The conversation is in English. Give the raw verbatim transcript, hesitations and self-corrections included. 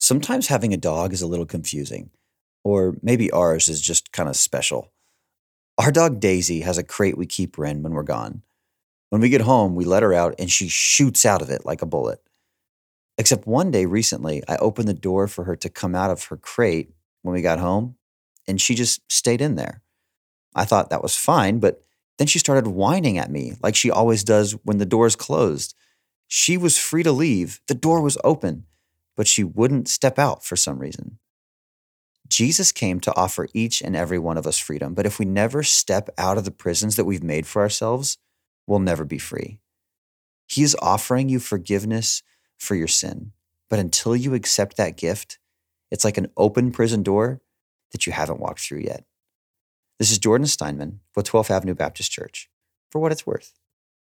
Sometimes having a dog is a little confusing, or maybe ours is just kind of special. Our dog Daisy has a crate we keep her in when we're gone. When we get home, we let her out and she shoots out of it like a bullet. Except one day recently, I opened the door for her to come out of her crate when we got home, and she just stayed in there. I thought that was fine, but then she started whining at me like she always does when the door is closed. She was free to leave, the door was open, but she wouldn't step out for some reason. Jesus came to offer each and every one of us freedom, but if we never step out of the prisons that we've made for ourselves, we'll never be free. He is offering you forgiveness for your sin, but until you accept that gift, it's like an open prison door that you haven't walked through yet. This is Jordan Steinman with twelfth Avenue Baptist Church, for what it's worth.